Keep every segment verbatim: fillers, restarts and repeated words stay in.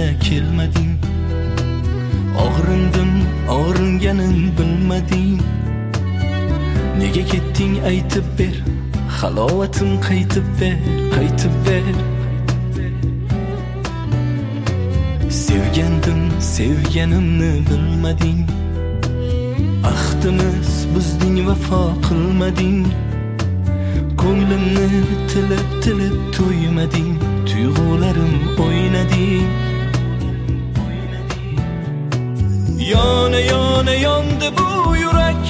ko'zimga kelmading. Og'rindim, og'ringanin bilmading. Nega ketding aytib ber, halovatim qaytib ber, qaytib ber. Sevgandim, sevganimni bilmading. Ahdimiz buzding, vafo qilmading. Ko'nglimni tilib tilib to'ymading. Tuyg'ularim o'ynading. Yona yona yondi bu yurak.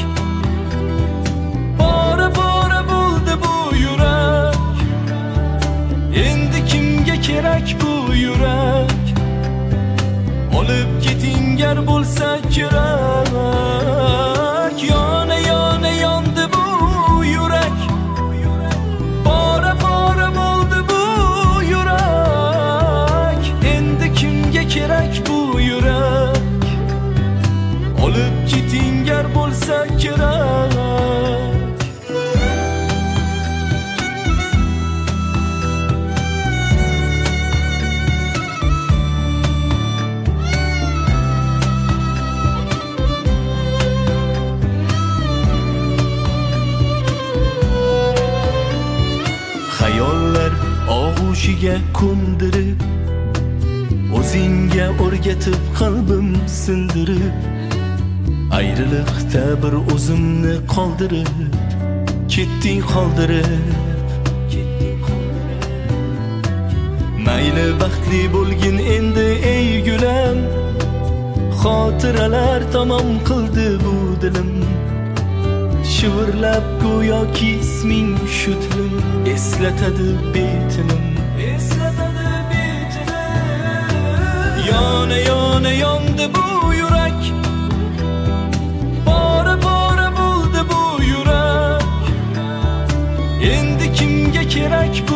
Bora bora bo'ldi bu yurak. Endi kimga kerak bu yurak? Olib keting gar bo'lsa kerak. Yona yona yondi bu yurak. Bora bora bo'ldi bu yurak. Endi kimga kerak bu yurak? Olib keting gar bo'lsa kerak. Xayollar og'ushiga ko'ndirib, o'zingga o'rgatib qalbim sindirib, ayriliqda bir o'zimni qoldirib, ketding qoldirib. Mayli baxtli bo'lgin endi ey gulam, xotiralar tamom qildi bu dilim. Shivirlab go'yoki isming shu tilim, eslatadi betinim, eslatadi betinim. Yona yona yondi bu yurak. Bora bora bo'ldi bu yurak. Endi kimga kerak